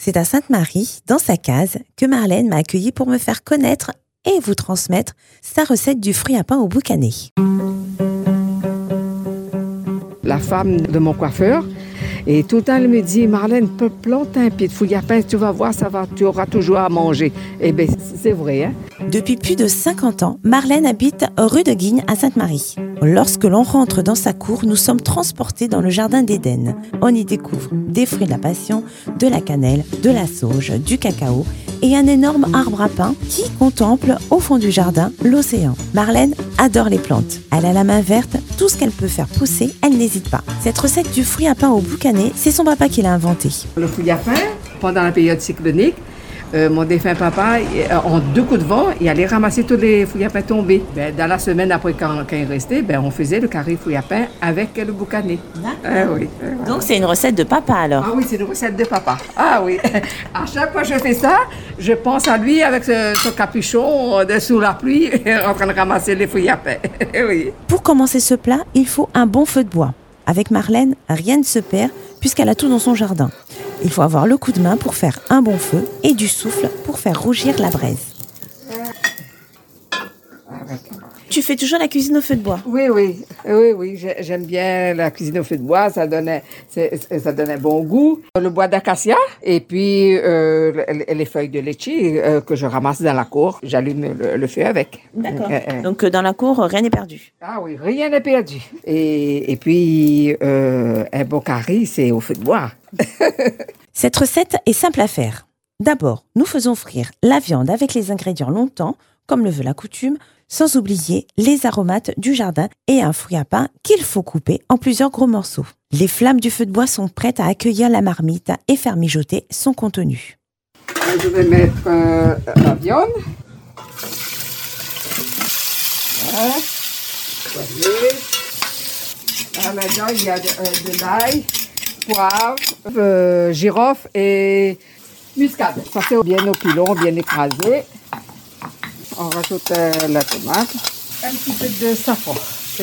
C'est à Sainte-Marie, dans sa case, que Marlène m'a accueillie pour me faire connaître et vous transmettre sa recette du fruit à pain au boucané. La femme de mon coiffeur, et tout le temps, elle me dit, Marlène, plante un pied de fouille à pain, tu vas voir, tu auras toujours à manger. Eh bien, c'est vrai, hein? Depuis plus de 50 ans, Marlène habite rue de Guignes à Sainte-Marie. Lorsque l'on rentre dans sa cour, nous sommes transportés dans le jardin d'Éden. On y découvre des fruits de la passion, de la cannelle, de la sauge, du cacao et un énorme arbre à pain qui contemple au fond du jardin l'océan. Marlène adore les plantes. Elle a la main verte, tout ce qu'elle peut faire pousser, elle n'hésite pas. Cette recette du fruit à pain au boucané, c'est son papa qui l'a inventée. Le fruit à pain, pendant la période cyclonique, mon défunt papa, en 2 coups de vent, il allait ramasser tous les fruits à pain tombés. Dans la semaine après, quand il restait, on faisait le carré fruits à pain avec le boucané. Oui. Donc c'est une recette de papa alors? Ah oui, c'est une recette de papa. Ah oui. À chaque fois que je fais ça, je pense à lui avec ce capuchon sous la pluie en train de ramasser les fruits à pain. Oui. Pour commencer ce plat, il faut un bon feu de bois. Avec Marlène, rien ne se perd puisqu'elle a tout dans son jardin. Il faut avoir le coup de main pour faire un bon feu et du souffle pour faire rougir la braise. Tu fais toujours la cuisine au feu de bois? Oui, j'aime bien la cuisine au feu de bois, ça donne un bon goût. Le bois d'acacia et puis les feuilles de litchi que je ramasse dans la cour, j'allume le feu avec. D'accord. Donc dans la cour, rien n'est perdu? Ah oui, rien n'est perdu. Et puis un bon curry, c'est au feu de bois. Cette recette est simple à faire. D'abord, nous faisons frire la viande avec les ingrédients longtemps, comme le veut la coutume, sans oublier les aromates du jardin et un fruit à pain qu'il faut couper en plusieurs gros morceaux. Les flammes du feu de bois sont prêtes à accueillir la marmite et faire mijoter son contenu. Je vais mettre la viande. Voilà. Là-dedans, il y a de l'ail, poivre, girofle et muscade. Ça fait bien opulent, bien écrasé. On rajoute la tomate, un petit peu de safran.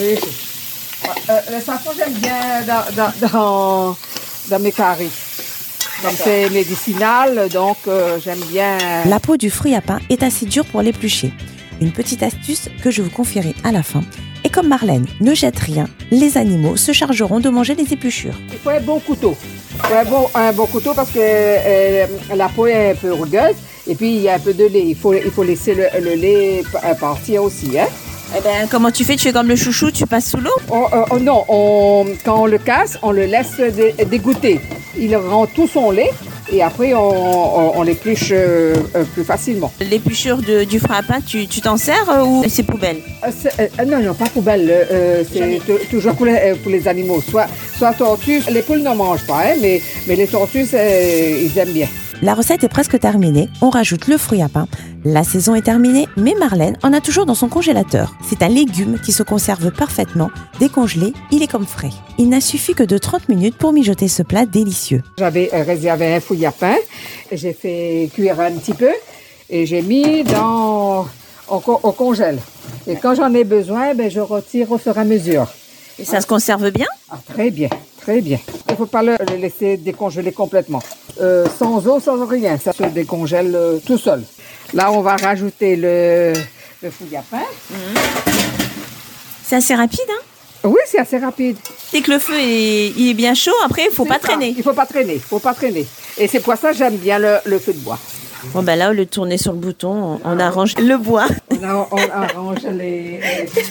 Le safran, j'aime bien dans mes currys. Comme c'est médicinal, donc j'aime bien. La peau du fruit à pain est assez dure pour l'éplucher. Une petite astuce que je vous confierai à la fin. Et comme Marlène ne jette rien, les animaux se chargeront de manger les épluchures. Il faut un bon couteau. Un bon couteau parce que la peau est un peu rugueuse. Et puis, il y a un peu de lait. Il faut laisser le lait partir aussi. Hein? Eh bien, comment tu fais? Tu fais comme le chouchou, tu passes sous l'eau? Non, quand on le casse, on le laisse dégoûter. Il rend tout son lait et après, on l'épluche plus facilement. L'épluchure du fruit à pain, tu t'en sers ou c'est poubelle? Non, pas poubelle. C'est toujours pour les animaux. Soit tortues, les poules ne mangent pas, hein, mais les tortues, ils aiment bien. La recette est presque terminée, on rajoute le fruit à pain. La saison est terminée, mais Marlène en a toujours dans son congélateur. C'est un légume qui se conserve parfaitement. Décongelé, il est comme frais. Il n'a suffi que de 30 minutes pour mijoter ce plat délicieux. J'avais réservé un fruit à pain, j'ai fait cuire un petit peu et j'ai mis au congèle. Et quand j'en ai besoin, je retire au fur et à mesure. Et ça se conserve bien? Très bien. Il ne faut pas le laisser décongeler complètement. Sans eau, sans rien. Ça se décongèle tout seul. Là, on va rajouter le fruit à pain. C'est assez rapide, hein? Oui, c'est assez rapide. Dès que le feu il est bien chaud, après, il ne faut pas traîner. Il ne faut pas traîner. Et c'est pour ça que j'aime bien le feu de bois. Bon, là, au lieu de tourner sur le bouton, on arrange le bois. On arrange les...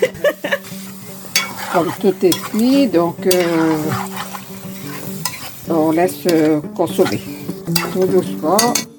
Comme tout est cuit, donc on laisse consommer tout doucement.